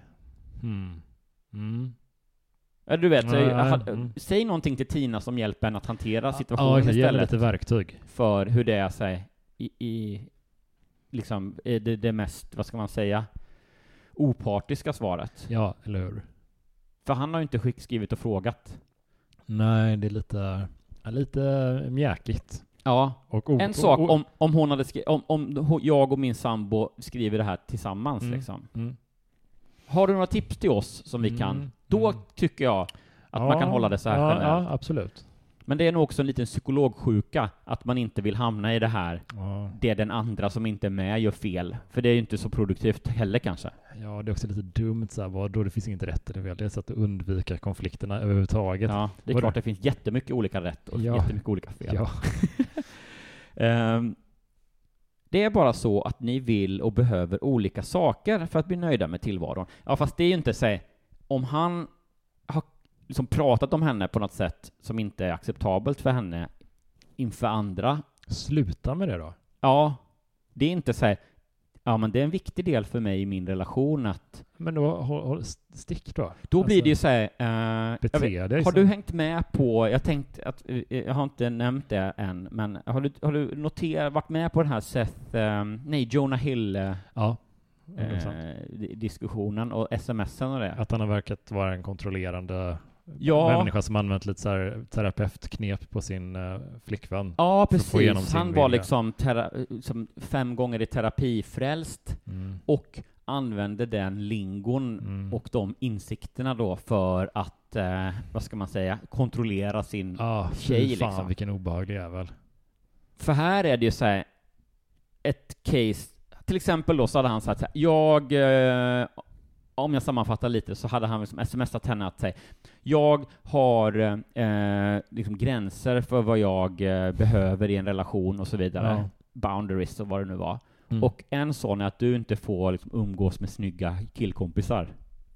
S5: Du vet, säg någonting till Tina som hjälper en att hantera situationen
S6: istället.
S5: Ja,
S6: lite verktyg.
S5: För hur det är sig liksom det mest, vad ska man säga, opartiska svaret.
S6: Ja, eller hur?
S5: För han har ju inte skrivit och frågat.
S6: Nej, det är lite mjäkigt.
S5: Ja, en sak om hon hade om jag och min sambo skriver det här tillsammans liksom. Har du några tips till oss som vi kan? Då tycker jag att man kan hålla det så här generellt.
S6: Ja, absolut.
S5: Men det är nog också en liten psykologsjuka att man inte vill hamna i det här. Det är den andra som inte är med gör fel. För det är ju inte så produktivt heller kanske.
S6: Ja, det är också lite dumt så här, då det finns inget rätt eller fel. Det är så att undvika konflikterna överhuvudtaget.
S5: Ja, det är klart det finns jättemycket olika rätt och jättemycket olika fel.
S6: Ja.
S5: Det är bara så att ni vill och behöver olika saker för att bli nöjda med tillvaron. Ja, fast det är ju inte så. Om han har liksom pratat om henne på något sätt som inte är acceptabelt för henne inför andra.
S6: Sluta med det då.
S5: Ja, det är inte så. Ja, men det är en viktig del för mig i min relation att...
S6: Men då, stick då.
S5: Då blir det ju så här... har du hängt med på... Jag tänkte att... Jag har inte nämnt det än, men har du varit med på den här Jonah Hill...
S6: Ja.
S5: Diskussionen och sms'en och det.
S6: Att han har verkat vara en kontrollerande människa som använt lite så här terapeutknep på sin flickvän.
S5: Ja, precis. Han var liksom 5 gånger i terapi frälst och använde den lingon och de insikterna då för att, vad ska man säga, kontrollera sin tjej.
S6: Fan,
S5: liksom.
S6: Vilken obehaglig jävel.
S5: För här är det ju så här, ett case. Till exempel då så hade han sagt så här, om jag sammanfattar lite så hade han liksom smsat henne att säga, jag har liksom gränser för vad jag behöver i en relation och så vidare. Boundaries och vad det nu var. Och en sån är att du inte får liksom umgås med snygga killkompisar.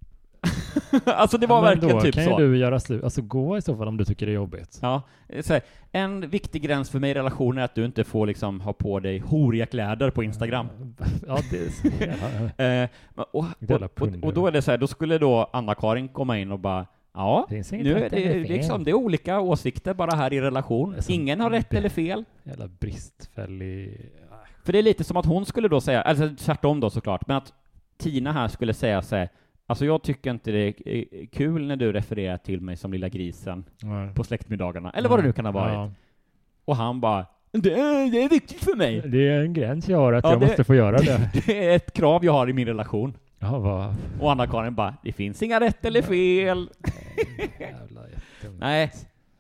S5: Alltså det var verkligen typ så.
S6: Då kan du göra slut. Alltså gå i så fall om du tycker det är jobbigt.
S5: Ja, så här, en viktig gräns för mig i relationen är att du inte får liksom ha på dig horiga kläder på Instagram.
S6: Ja, det är
S5: och då är det så här, då skulle då Anna-Karin komma in och bara nu är det liksom, det är olika åsikter bara här i relation. Ingen har rätt eller fel.
S6: Jävla bristfällig.
S5: För det är lite som att hon skulle då säga, alltså tvärtom då såklart, men att Tina här skulle säga så här, alltså jag tycker inte det är kul när du refererar till mig som lilla grisen på släktmiddagarna. Eller vad det nu kan ha varit. Ja. Och han bara, det är viktigt för mig.
S6: Det är en gräns jag har att jag måste få göra det.
S5: Det är ett krav jag har i min relation.
S6: Ja, vad?
S5: Och Anna-Karin bara, det finns inga rätt eller fel.
S6: Jävla
S5: Nej.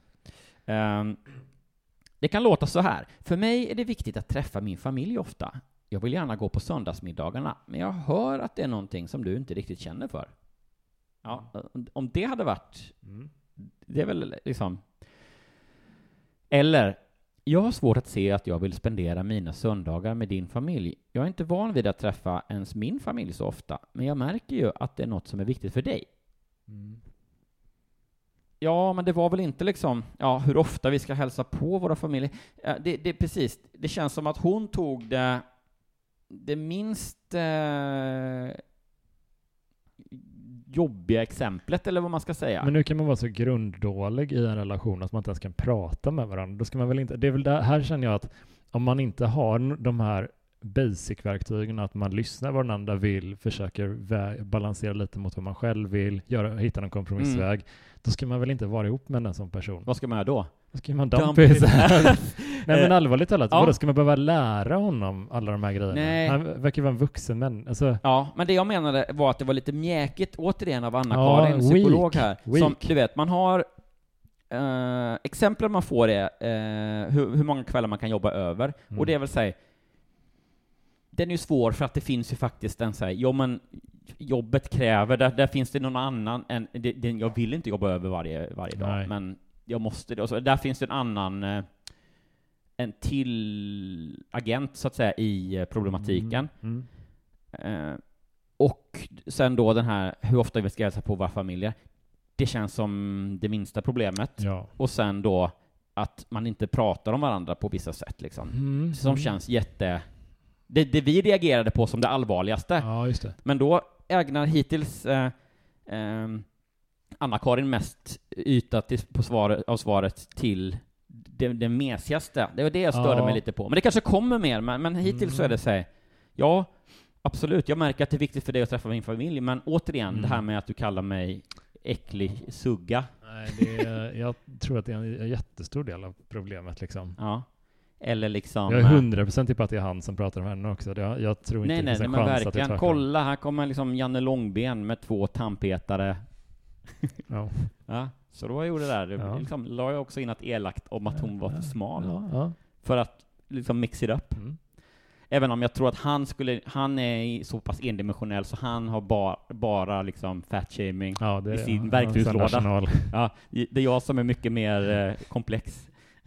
S5: Det kan låta så här. För mig är det viktigt att träffa min familj ofta. Jag vill gärna gå på söndagsmiddagarna, men jag hör att det är någonting som du inte riktigt känner för. Ja, om det hade varit... Det är väl liksom... Eller, jag har svårt att se att jag vill spendera mina söndagar med din familj. Jag är inte van vid att träffa ens min familj så ofta, men jag märker ju att det är något som är viktigt för dig. Ja, men det var väl inte liksom, hur ofta vi ska hälsa på våra familjer. Det är precis, det känns som att hon tog det minst jobbiga exemplet, eller vad man ska säga.
S6: Men nu kan man vara så grunddålig i en relation att man inte ens kan prata med varandra. Då ska man väl inte, det är väl där, här känner jag att om man inte har de här basic-verktygen, att man lyssnar vad den andra vill, försöker balansera lite mot vad man själv vill, hitta någon kompromissväg, då ska man väl inte vara ihop med den som person.
S5: Vad ska man göra då?
S6: Då ska man dumpis. Nej, men allvarligt talat, då ska man behöva lära honom alla de här grejerna.
S5: Nej.
S6: Han verkar vara en vuxen män. Alltså...
S5: Ja, men det jag menade var att det var lite mjäkigt återigen av Anna-Karin, psykolog här. Som, du vet, man har exempel man får är hur många kvällar man kan jobba över. Och det är väl så den är ju svår för att det finns ju faktiskt en men jobbet kräver, där finns det någon annan än, jag vill inte jobba över varje dag, men jag måste det. Och så, där finns det en annan en till agent så att säga i problematiken. Och sen då den här, hur ofta vi ska hälsa på våra familjer. Det känns som det minsta problemet.
S6: Ja.
S5: Och sen då att man inte pratar om varandra på vissa sätt liksom. Som känns det vi reagerade på som det allvarligaste.
S6: Ja, just det.
S5: Men då ägnar hittills Anna-Karin mest yta på svaret till det mesigaste. Det var det jag störde mig lite på. Men det kanske kommer mer, men hittills så är det så här, ja, absolut, jag märker att det är viktigt för dig att träffa min familj, men återigen, det här med att du kallar mig äcklig sugga.
S6: Nej, jag tror att det är en jättestor del av problemet liksom.
S5: Ja. Eller liksom...
S6: Jag är 100% på att det är han som pratar om henne också. Jag tror inte det finns en chans
S5: verkligen.
S6: att det är tvärtom.
S5: Kolla, här kommer liksom Janne Långben med 2 tandpetare. Ja, så då gjorde det där. Liksom, la jag också in att elakt om att hon var för smal. För att liksom mix it up. Även om jag tror att han är så pass endimensionell så han har bara liksom fat-shaming i sin verktygslåda. Ja, det är jag som är mycket mer komplex.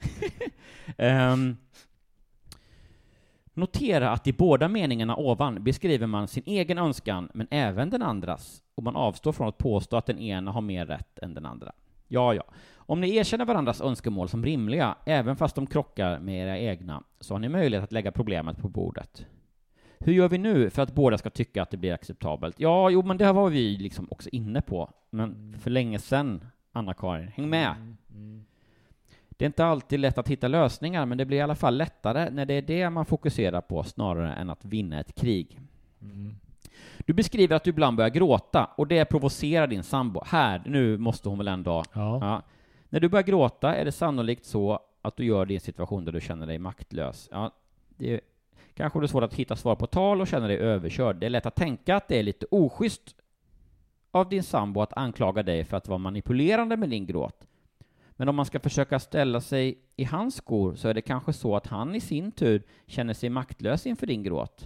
S5: Notera att i båda meningarna ovan beskriver man sin egen önskan men även den andras, och man avstår från att påstå att den ena har mer rätt än den andra. Ja. Om ni erkänner varandras önskemål som rimliga, även fast de krockar med era egna, så har ni möjlighet att lägga problemet på bordet. Hur gör vi nu för att båda ska tycka att det blir acceptabelt? Men det här var vi liksom också inne på. Men för länge sedan, Anna-Karin, häng med! Det är inte alltid lätt att hitta lösningar, men det blir i alla fall lättare när det är det man fokuserar på snarare än att vinna ett krig. Du beskriver att du ibland börjar gråta, och det provocerar din sambo. Nu måste hon väl ändå... Ja. När du börjar gråta är det sannolikt så att du gör det i en situation där du känner dig maktlös. Ja, det är kanske svårt att hitta svar på tal och känner dig överkörd. Det är lätt att tänka att det är lite oschysst av din sambo att anklaga dig för att vara manipulerande med din gråt. Men om man ska försöka ställa sig i hans skor så är det kanske så att han i sin tur känner sig maktlös inför din gråt.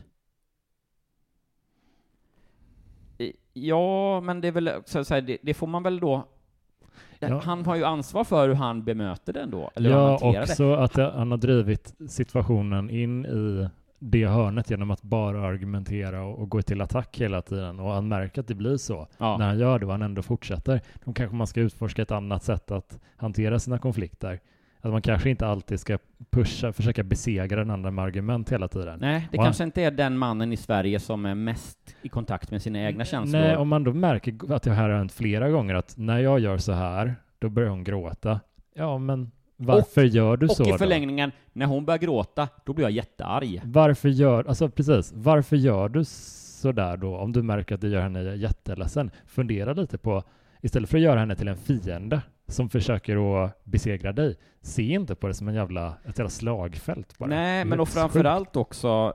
S5: Ja, men det är väl så att säga, det får man väl då... Ja. Han har ju ansvar för hur han bemöter den då. Eller
S6: också att han har drivit situationen in i det hörnet genom att bara argumentera och gå till attack hela tiden. Och han märker att det blir så när han gör det och han ändå fortsätter. Då kanske man ska utforska ett annat sätt att hantera sina konflikter. Att man kanske inte alltid ska försöka besegra den andra med argument hela tiden.
S5: Nej, det kanske inte är den mannen i Sverige som är mest i kontakt med sina egna känslor.
S6: Nej, om man då märker att det här har hänt flera gånger att när jag gör så här, då börjar hon gråta. Ja, men varför gör du så då?
S5: Och i förlängningen, när hon börjar gråta, då blir jag jättearg.
S6: Varför gör du så där då? Om du märker att det gör henne jätteledsen. Fundera lite på, istället för att göra henne till en fiende som försöker att besegra dig, se inte på det som ett jävla slagfält bara.
S5: Nej, men och framförallt också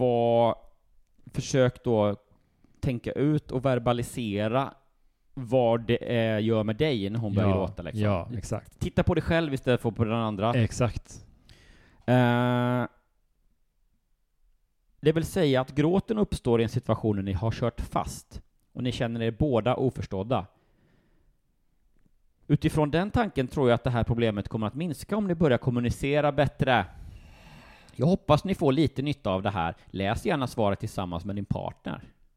S5: försök då tänka ut och verbalisera vad det gör med dig när hon börjar gråta. Liksom.
S6: Ja, exakt.
S5: Titta på dig själv istället för på den andra.
S6: Exakt.
S5: Det vill säga att gråten uppstår i en situation när ni har kört fast och ni känner er båda oförstådda. Utifrån den tanken tror jag att det här problemet kommer att minska om ni börjar kommunicera bättre. Jag hoppas ni får lite nytta av det här. Läs gärna svaret tillsammans med din partner.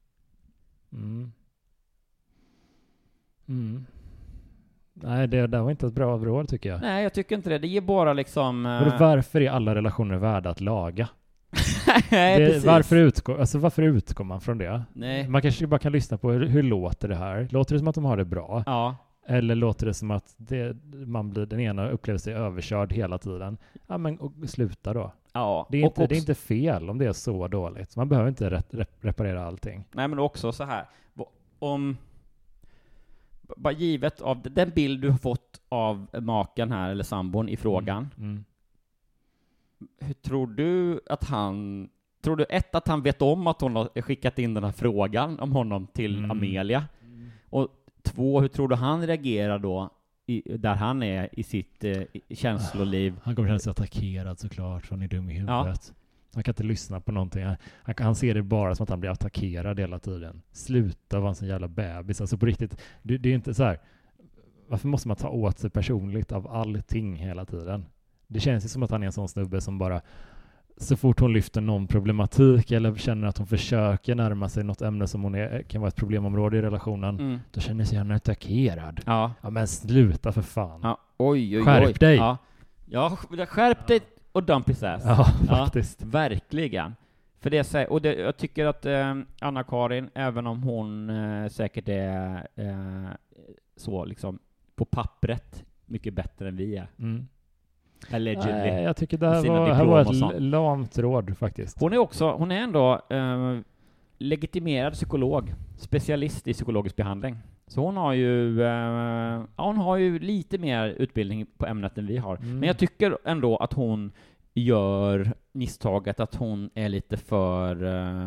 S6: Nej, det där var inte ett bra råd tycker jag.
S5: Nej, jag tycker inte det. Det ger bara liksom...
S6: Varför är alla relationer värda att laga?
S5: Nej,
S6: varför utgår man från det?
S5: Nej.
S6: Man kanske bara kan lyssna på hur låter det här? Låter det som att de har det bra?
S5: Ja.
S6: Eller låter det som att den ena upplever sig överkörd hela tiden? Ja, men sluta då.
S5: Ja.
S6: Det är inte fel om det är så dåligt. Man behöver inte reparera allting.
S5: Nej, men också så här. Bara givet av den bild du har fått av maken här, eller sambon i frågan. Hur tror du att han... Tror du att han vet om att hon har skickat in den här frågan om honom till Amelia? Och 2, hur tror du han reagerar då där han är i sitt känsloliv?
S6: Han kommer känna sig attackerad såklart, för han är dum i huvudet. Han kan inte lyssna på någonting. Han ser det bara som att han blir attackerad hela tiden. Sluta vara en sån jävla bebis. Alltså på riktigt, det är inte så här. Varför måste man ta åt sig personligt av allting hela tiden? Det känns ju som att han är en sån snubbe som bara, så fort hon lyfter någon problematik eller känner att hon försöker närma sig något ämne som kan vara ett problemområde i relationen, då känner sig han attackerad. Ja, men sluta för fan.
S5: Ja. Oj.
S6: Skärp dig.
S5: Ja, skärp dig och dump his ass.
S6: Ja, faktiskt.
S5: Ja, verkligen. För det är och jag tycker att Anna-Karin, även om hon säkert är så liksom på pappret mycket bättre än vi är. Allegedly.
S6: Nej, jag tycker det här var ett lamt råd faktiskt.
S5: Hon är ändå legitimerad psykolog, specialist i psykologisk behandling. Så hon har ju lite mer utbildning på ämnet än vi har. Men jag tycker ändå att hon gör misstaget att hon är lite för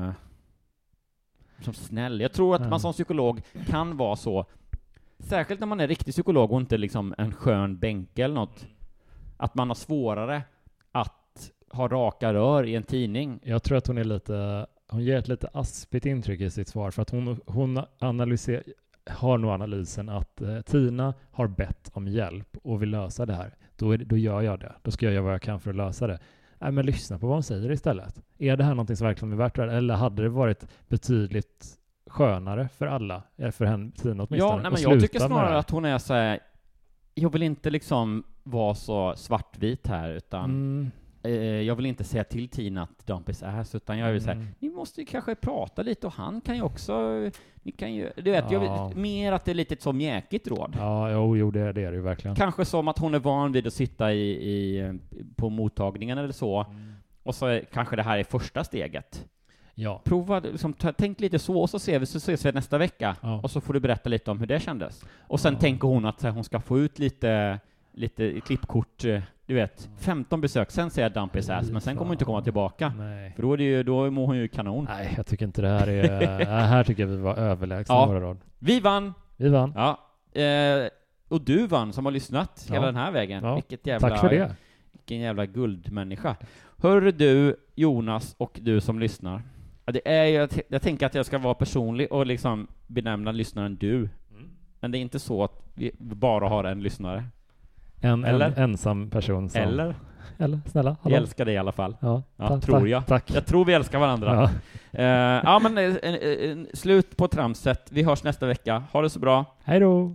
S5: som snäll. Jag tror att man som psykolog kan vara så, särskilt när man är riktig psykolog och inte liksom en skön bänk eller något, att man har svårare att ha raka rör i en tidning.
S6: Jag tror att hon ger ett lite aspigt intryck i sitt svar, för att hon har nog analysen att Tina har bett om hjälp och vill lösa det här. Då gör jag det. Då ska jag göra vad jag kan för att lösa det. Nej, men lyssna på vad hon säger istället. Är det här någonting som verkligen är värt det? Eller hade det varit betydligt skönare för alla? Eller för henne, Tina åtminstone?
S5: Ja, men jag tycker snarare att hon är så här, jag vill inte liksom vara så svartvit här, utan jag vill inte säga till Tina att dump his ass, utan jag vill säga, ni måste ju kanske prata lite, och han kan ju också, ni kan ju, du vet, jag vill mer att det är lite så mjäkigt råd.
S6: Ja, jo, det är det ju verkligen.
S5: Kanske som att hon är van vid att sitta på mottagningen eller så, och så kanske det här är första steget.
S6: Ja.
S5: Prova, liksom, tänk lite så, och så ses vi nästa vecka, och så får du berätta lite om hur det kändes. Och sen tänker hon att hon ska få ut lite klippkort, du vet, 15 besök, sen säger jag dump his ass, men sen kommer hon inte komma tillbaka. Nej. För då mår hon ju kanon.
S6: Nej, jag tycker inte det här är... här tycker jag vi var överlägsna våra råd.
S5: Vi vann! Ja. Och du vann som har lyssnat hela den här vägen.
S6: Ja. Tack för det.
S5: Vilken jävla guldmänniska. Hör du, Jonas, och du som lyssnar. Jag tänker att jag ska vara personlig och liksom benämna lyssnaren du. Men det är inte så att vi bara har en lyssnare.
S6: En ensam person som... Eller snälla,
S5: hallå. Jag älskar dig i alla fall.
S6: Ja,
S5: tror jag.
S6: Tack.
S5: Jag tror vi älskar varandra. Ja. Men slut på tramset. Vi hörs nästa vecka. Ha det så bra.
S6: Hej då.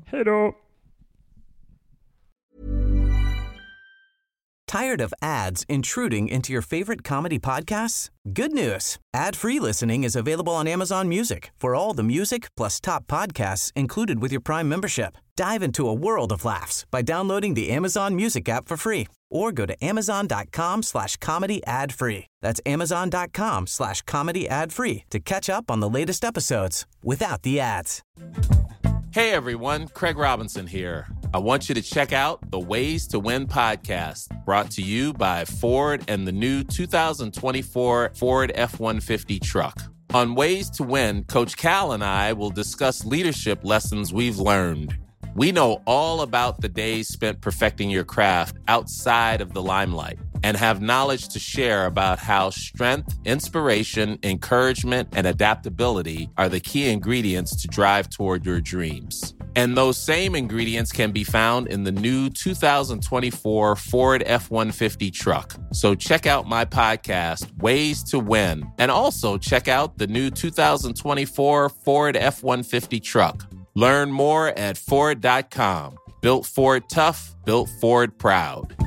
S1: Tired of ads intruding into your favorite comedy podcasts? Good news. Ad-free listening is available on Amazon Music for all the music plus top podcasts included with your Prime membership. Dive into a world of laughs by downloading the Amazon Music app for free or go to amazon.com/comedy ad-free. That's amazon.com/comedy ad-free to catch up on the latest episodes without the ads.
S12: Hey everyone, Craig Robinson here. I want you to check out the Ways to Win podcast, brought to you by Ford and the new 2024 Ford F-150 truck. On Ways to Win, Coach Cal and I will discuss leadership lessons we've learned. We know all about the days spent perfecting your craft outside of the limelight and have knowledge to share about how strength, inspiration, encouragement, and adaptability are the key ingredients to drive toward your dreams. And those same ingredients can be found in the new 2024 Ford F-150 truck. So check out my podcast, Ways to Win, and also check out the new 2024 Ford F-150 truck. Learn more at Ford.com. Built Ford tough, built Ford proud.